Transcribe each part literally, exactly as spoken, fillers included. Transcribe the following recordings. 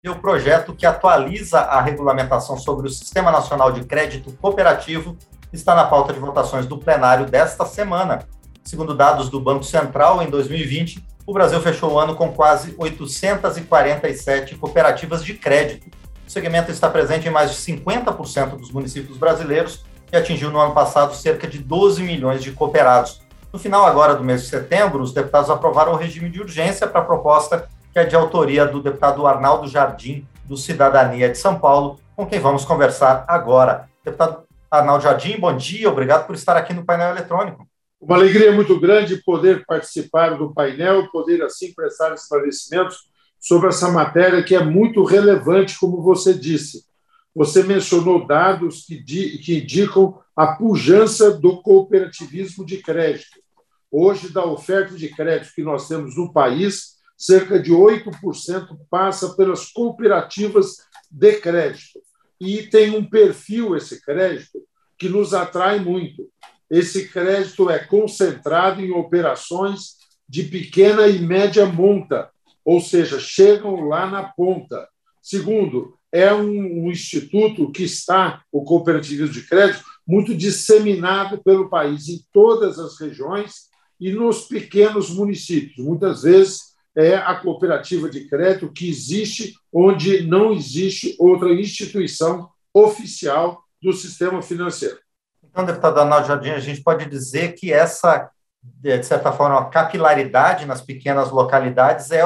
e o projeto que atualiza a regulamentação sobre o Sistema Nacional de Crédito Cooperativo está na pauta de votações do plenário desta semana. Segundo dados do Banco Central, em dois mil e vinte, o Brasil fechou o ano com quase oitocentas e quarenta e sete cooperativas de crédito. O segmento está presente em mais de cinquenta por cento dos municípios brasileiros e atingiu no ano passado cerca de doze milhões de cooperados. No final agora do mês de setembro, os deputados aprovaram o regime de urgência para a proposta que é de autoria do deputado Arnaldo Jardim, do Cidadania de São Paulo, com quem vamos conversar agora. Deputado Arnaldo Jardim, bom dia, obrigado por estar aqui no painel eletrônico. Uma alegria muito grande poder participar do painel, poder assim prestar esclarecimentos sobre essa matéria que é muito relevante, como você disse. Você mencionou dados que, que indicam a pujança do cooperativismo de crédito. Hoje, da oferta de crédito que nós temos no país, cerca de oito por cento passa pelas cooperativas de crédito. E tem um perfil, esse crédito, que nos atrai muito. Esse crédito é concentrado em operações de pequena e média monta, ou seja, chegam lá na ponta. Segundo, é um, um instituto que está, o cooperativismo de crédito, muito disseminado pelo país, em todas as regiões e nos pequenos municípios. Muitas vezes é a cooperativa de crédito que existe onde não existe outra instituição oficial do sistema financeiro. Então, deputado Arnaldo Jardim, a gente pode dizer que essa, de certa forma, a capilaridade nas pequenas localidades é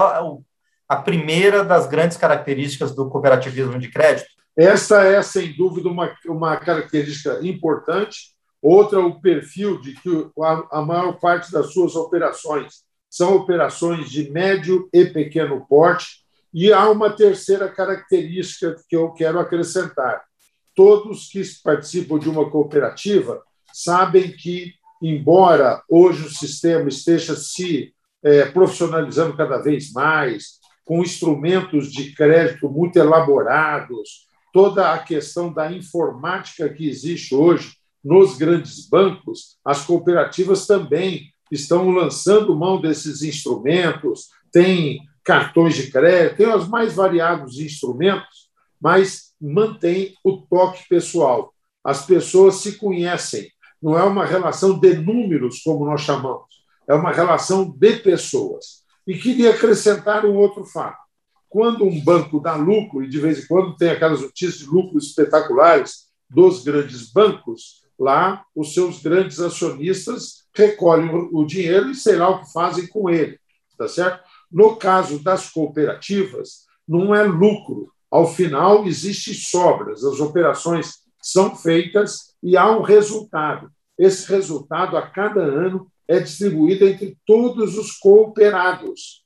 a primeira das grandes características do cooperativismo de crédito? Essa é, sem dúvida, uma, uma característica importante. Outra, o perfil de que a, a maior parte das suas operações são operações de médio e pequeno porte. E há uma terceira característica que eu quero acrescentar. Todos que participam de uma cooperativa sabem que, embora hoje o sistema esteja se é, profissionalizando cada vez mais, com instrumentos de crédito muito elaborados, toda a questão da informática que existe hoje nos grandes bancos, as cooperativas também estão lançando mão desses instrumentos, tem cartões de crédito, tem os mais variados instrumentos, mas mantém o toque pessoal. As pessoas se conhecem. Não é uma relação de números, como nós chamamos, é uma relação de pessoas. E queria acrescentar um outro fato. Quando um banco dá lucro, e de vez em quando tem aquelas notícias de lucros espetaculares dos grandes bancos, lá os seus grandes acionistas recolhem o dinheiro e sei lá o que fazem com ele. Tá certo? No caso das cooperativas, não é lucro. Ao final, existem sobras, as operações são feitas e há um resultado. Esse resultado, a cada ano, é distribuído entre todos os cooperados.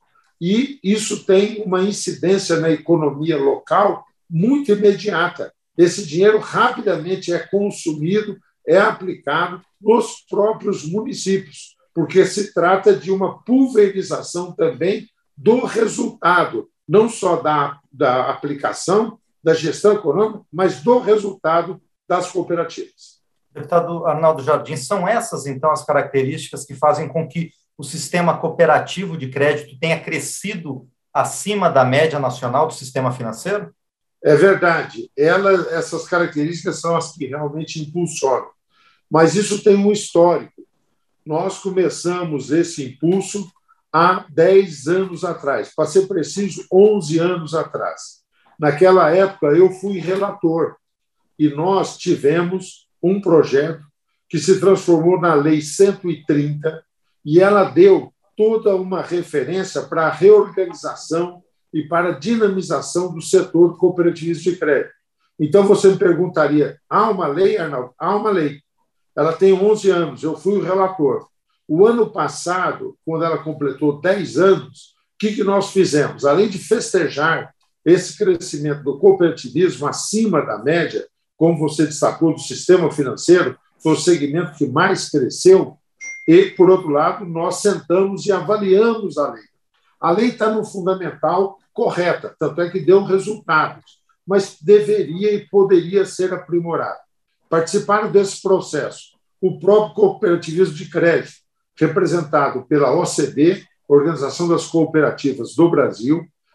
E isso tem uma incidência na economia local muito imediata. Esse dinheiro rapidamente é consumido, é aplicado nos próprios municípios, porque se trata de uma pulverização também do resultado, não só da, da aplicação, da gestão econômica, mas do resultado das cooperativas. Deputado Arnaldo Jardim, são essas, então, as características que fazem com que o sistema cooperativo de crédito tenha crescido acima da média nacional do sistema financeiro? É verdade. Ela, essas características são as que realmente impulsionam. Mas isso tem um histórico. Nós começamos esse impulso há dez anos atrás, para ser preciso, onze anos atrás. Naquela época, eu fui relator e nós tivemos um projeto que se transformou na Lei cento e trinta e ela deu toda uma referência para a reorganização e para a dinamização do setor cooperativismo de crédito. Então, você me perguntaria, há uma lei, Arnaldo? Há uma lei. Ela tem onze anos, eu fui o relator. O ano passado, quando ela completou dez anos, o que, que nós fizemos? Além de festejar esse crescimento do cooperativismo acima da média, como você destacou, do sistema financeiro, foi o segmento que mais cresceu, e, por outro lado, nós sentamos e avaliamos a lei. A lei está no fundamental correta, tanto é que deu resultados, mas deveria e poderia ser aprimorada. Participaram desse processo o próprio cooperativismo de crédito, representado pela O C D, Organização das Cooperativas do Brasil,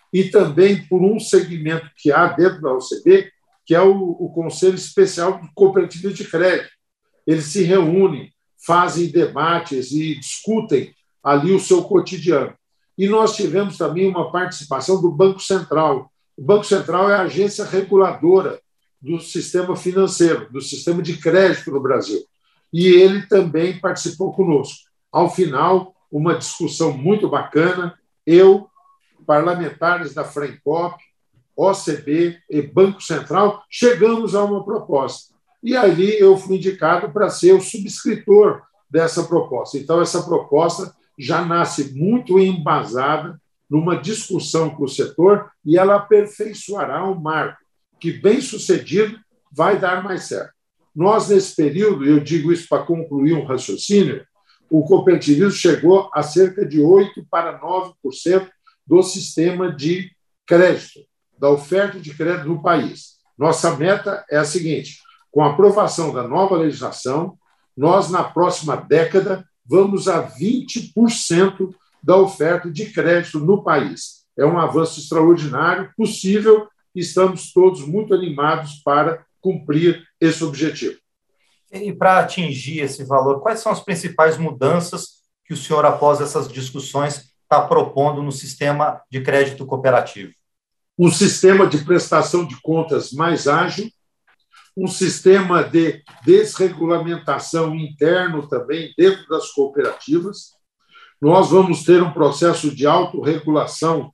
e também por um segmento que há dentro da O C B, que é o, o Conselho Especial de Cooperativas de Crédito. Eles se reúnem, fazem debates e discutem ali o seu cotidiano. E nós tivemos também uma participação do Banco Central. O Banco Central é a agência reguladora do sistema financeiro, do sistema de crédito no Brasil. E ele também participou conosco. Ao final, uma discussão muito bacana, eu, parlamentares da Frencop, O C B e Banco Central, chegamos a uma proposta. E ali eu fui indicado para ser o subscritor dessa proposta. Então, essa proposta já nasce muito embasada numa discussão com o setor e ela aperfeiçoará um marco que, bem sucedido, vai dar mais certo. Nós, nesse período, eu digo isso para concluir um raciocínio, o cooperativismo chegou a cerca de oito para nove por cento do sistema de crédito, da oferta de crédito no país. Nossa meta é a seguinte: com a aprovação da nova legislação, nós, na próxima década, vamos a vinte por cento da oferta de crédito no país. É um avanço extraordinário, possível, e estamos todos muito animados para cumprir esse objetivo. E para atingir esse valor, quais são as principais mudanças que o senhor, após essas discussões, está propondo no sistema de crédito cooperativo? Um sistema de prestação de contas mais ágil, um sistema de desregulamentação interno também dentro das cooperativas. Nós vamos ter um processo de autorregulação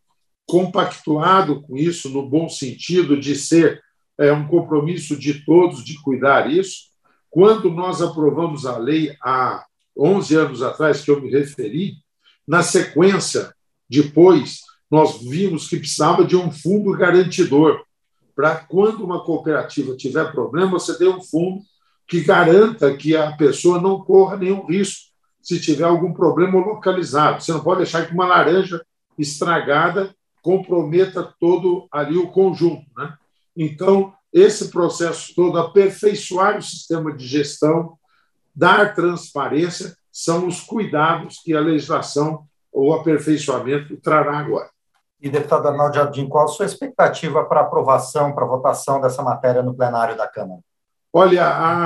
compactuado com isso, no bom sentido de ser é, um compromisso de todos de cuidar isso. Quando nós aprovamos a lei há onze anos atrás, que eu me referi, na sequência, depois, nós vimos que precisava de um fundo garantidor, para quando uma cooperativa tiver problema, você ter um fundo que garanta que a pessoa não corra nenhum risco se tiver algum problema localizado. Você não pode deixar que uma laranja estragada comprometa todo ali o conjunto, né? Então, esse processo todo, aperfeiçoar o sistema de gestão, dar transparência, são os cuidados que a legislação ou aperfeiçoamento trará agora. E, deputado Arnaldo Jardim, qual a sua expectativa para aprovação, para votação dessa matéria no plenário da Câmara? Olha,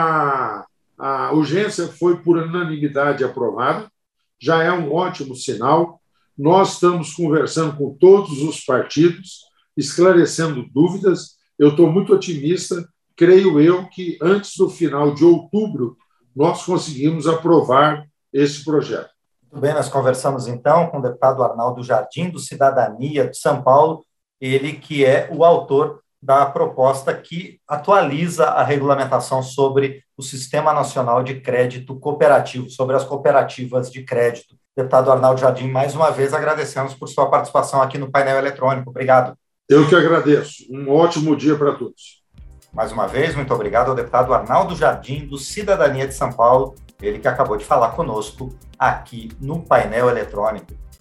a, a urgência foi por unanimidade aprovada, já é um ótimo sinal. Nós estamos conversando com todos os partidos, esclarecendo dúvidas. Eu estou muito otimista, creio eu que antes do final de outubro nós conseguimos aprovar esse projeto. Muito bem, nós conversamos então com o deputado Arnaldo Jardim, do Cidadania de São Paulo, ele que é o autor da proposta que atualiza a regulamentação sobre o Sistema Nacional de Crédito Cooperativo, sobre as cooperativas de crédito. Deputado Arnaldo Jardim, mais uma vez agradecemos por sua participação aqui no painel eletrônico. Obrigado. Eu que agradeço. Um ótimo dia para todos. Mais uma vez, muito obrigado ao deputado Arnaldo Jardim, do Cidadania de São Paulo, ele que acabou de falar conosco aqui no painel eletrônico.